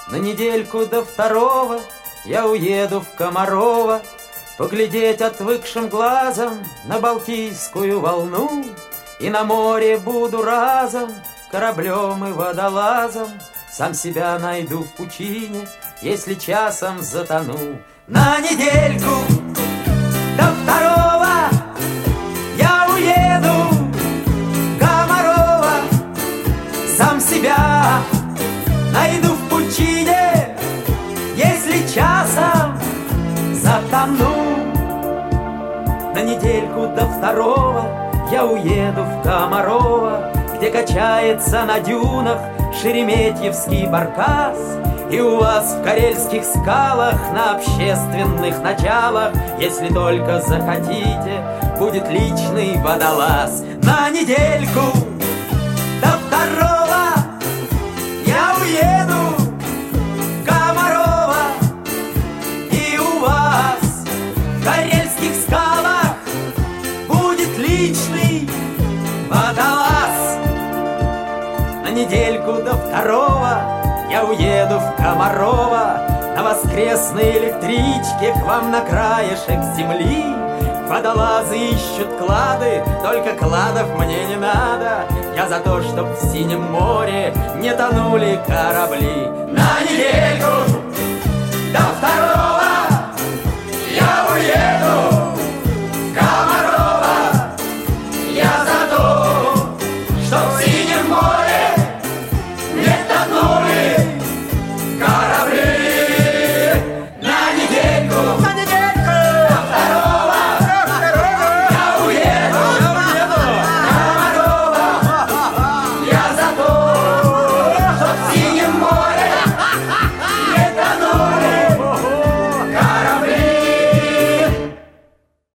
На недельку до второго я уеду в Комарово, поглядеть отвыкшим глазом на Балтийскую волну. И на море буду разом кораблем и водолазом, сам себя найду в пучине, если часом затону. На недельку до второго я уеду в Комарово, сам себя найду в пучине, если часом затону. На недельку до второго я уеду в Комарово, где качается на дюнах шереметьевский баркас. И у вас в карельских скалах на общественных началах, если только захотите, будет личный водолаз. На недельку до второго я уеду в Комарово, и у вас в карельских скалах будет личный водолаз. На недельку до второго я уеду в Комарово на воскресной электричке к вам на краешек земли. Водолазы ищут клады, только кладов мне не надо. Я за то, чтоб в синем море не тонули корабли. На недельку до второго я уеду в Комарово. Я за то, чтоб в